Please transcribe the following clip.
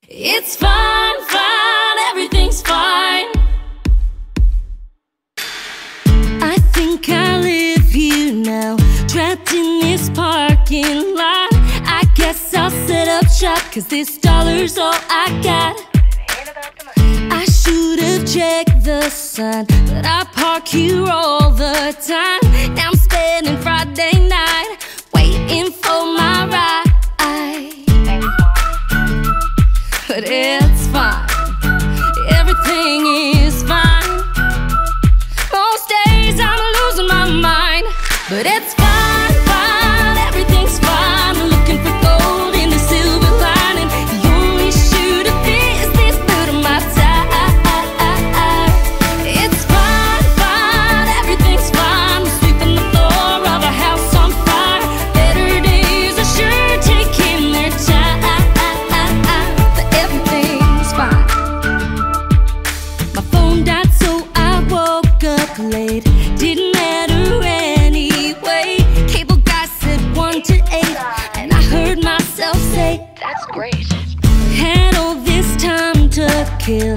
It's fine, fine, everything's fine. I think I live here now, trapped in this parking lot. I guess I'll set up shop, 'cause this dollar's all I got. I should have checked the sign, but I park here all the time. Now I'm spending Friday night waiting for my ride. But it's fine, everything is fine. Most days I'm losing my mind, but it's fine, fine, everything's fine. I'm looking for gold in the silver lining. The only shoe to fit is this boot of my tie. It's fine, fine, everything's fine. I'm sweeping the floor of a house on fire. Better days are sure taking their time. Late. Didn't matter anyway. Cable guy said 1 to 8, and I heard myself say, "That's great." Had all this time to kill,